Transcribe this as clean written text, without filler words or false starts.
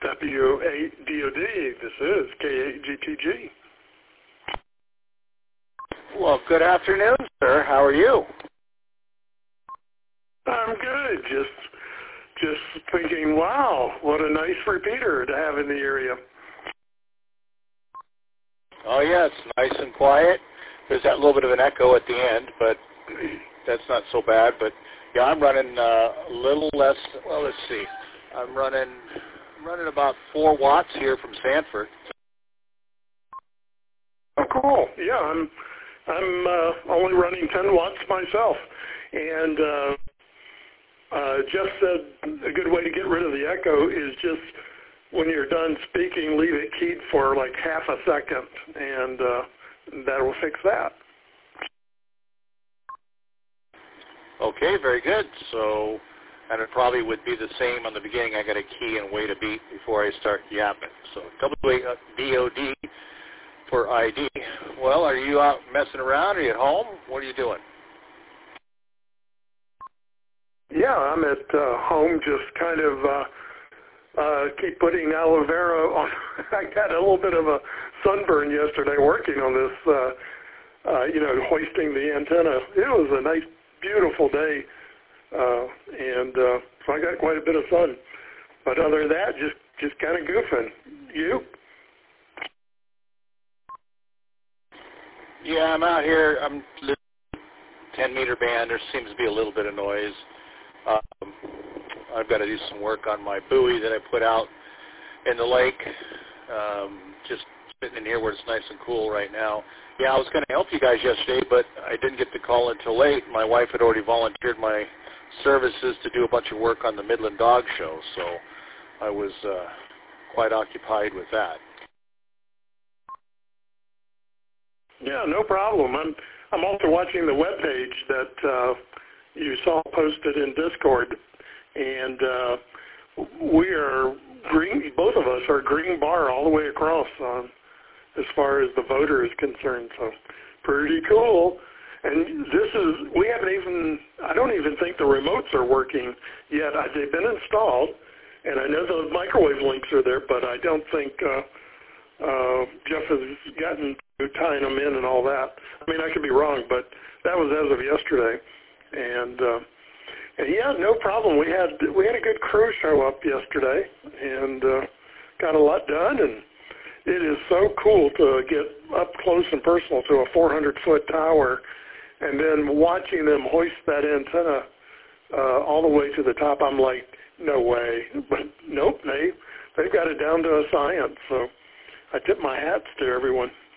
WADOD. This is KAGTG. Well, good afternoon, sir. How are you? I'm good. Just thinking, wow, what a nice repeater to have in the area. Oh, yeah, it's nice and quiet. There's that little bit of an echo at the end, but that's not so bad. But, yeah, I'm running a little less. Well, let's see. I'm running about 4 watts here from Sanford. Oh, cool. Yeah, I'm only running 10 watts myself. And just a good way to get rid of the echo is just when you're done speaking, leave it keyed for like half a second, and that will fix that. Okay, very good. So, and it probably would be the same on the beginning. I got a key and wait a beat before I start yapping. So WADOD for ID. Well, are you out messing around? Are you at home? What are you doing? Yeah, I'm at home, just kind of keep putting aloe vera on. I got a little bit of a sunburn yesterday working on this, hoisting the antenna. It was a nice, beautiful day, and so I got quite a bit of sun. But other than that, just kind of goofing. You? Yeah, I'm out here. I'm 10-meter band. There seems to be a little bit of noise. I've got to do some work on my buoy that I put out in the lake. Just sitting in here where it's nice and cool right now. Yeah, I was going to help you guys yesterday, but I didn't get the call until late. My wife had already volunteered my services to do a bunch of work on the Midland Dog Show, so I was quite occupied with that. Yeah, no problem. I'm also watching the webpage that you saw posted in Discord, and we are green. Both of us are green bar all the way across as far as the voter is concerned. So pretty cool. And we haven't even. I don't even think the remotes are working yet. They've been installed, and I know the microwave links are there, but I don't think Jeff has gotten to tying them in and all that. I mean, I could be wrong, but that was as of yesterday. And yeah, no problem. We had a good crew show up yesterday, and got a lot done. And it is so cool to get up close and personal to a 400-foot tower, and then watching them hoist that antenna all the way to the top. I'm like, no way. But nope, they've got it down to a science. So I tip my hats to everyone.